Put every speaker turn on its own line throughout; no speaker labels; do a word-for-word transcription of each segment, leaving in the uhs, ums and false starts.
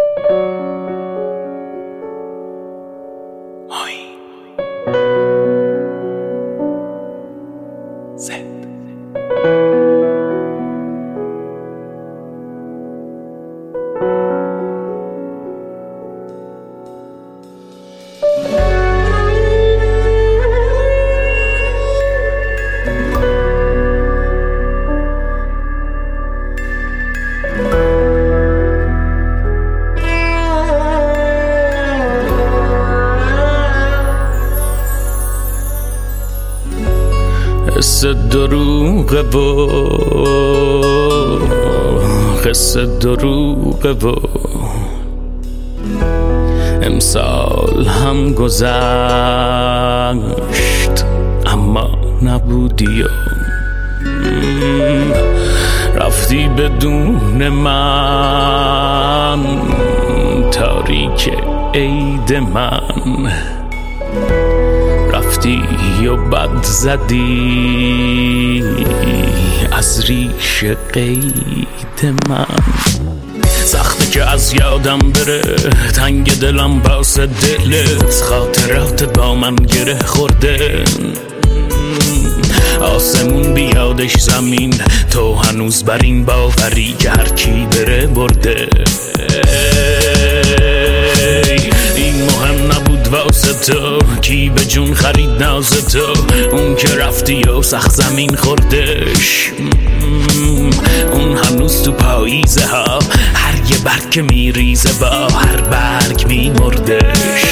قصه دروغه و قصه دروغه و امسال هم گذشت اما نبودی و رفتی بدون من تاریک عید من رفتی و بد زدی از ریش قید من سخته که از یادم بره تنگ دلم واسه دلت خاطرات با من گره خورده آسمون بیادش زمین تو هنوز بر این باوری که هر کی بره برده این مهم نبود واسه تو کی به جون خرید ناز تو اون که رفتی و سخت زمین خوردش اون هنوز تو پاییزه ها هر یه برگ میریزه با هر برگ میمردش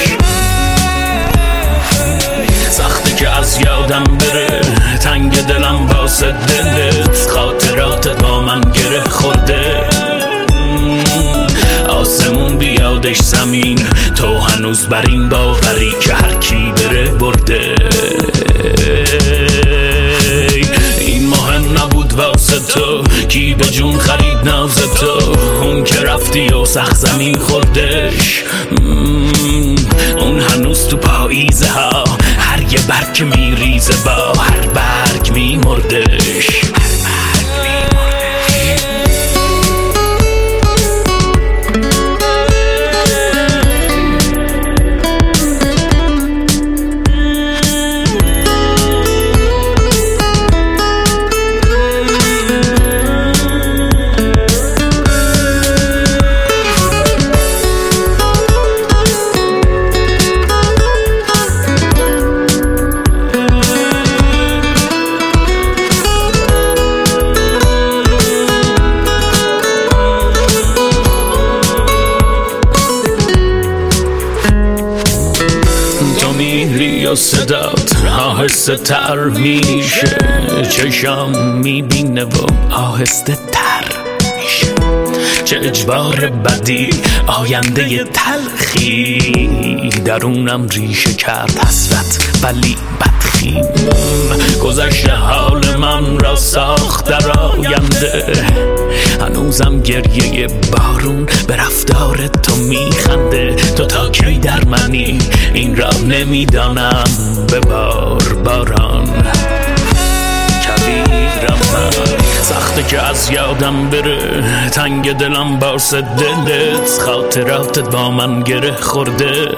سخته که از یادم بره تنگ دلم واسه دلت خاطرات با من گره خورده آسمون بیادش زمین تو هنوز بر این باوری که هر کی بره برده این مهم نبود واسه تو کی به جون خرید ناز تو اون که رفتی و سخت زمین خوردش اون هنوز تو پاییزه ها هر یه برگ میریزه با هر برگ میمردش و صدات آهسته تر میشه چشم میبینه و آهسته تر میشه چه اجبار بدی آینده تلخی درونم ریشه کرد حسرت ولی بدخیم گذشته حال من را ساخت در آینده هنوزم گریه بارون به رفتار تو میخنده تو تا کی در منی این را نمیدانم به بار باران کبیرم من سخته که از یادم بره تنگ دلم واسه دلت خاطراتت با من گره خورده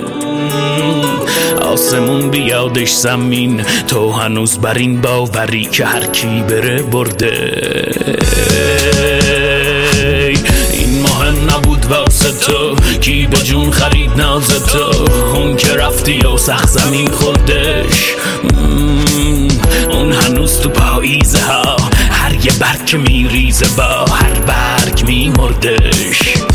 آسمون بیادش زمین تو هنوز بر این باوری که هر کی بره برده این مهم نبود واسه تو کی به جون خرید ناز تو اون که رفتی و سخت زمین خوردش اون هنوز تو پاییزه ها هر یه برگ میریزه با هر برگ میمردش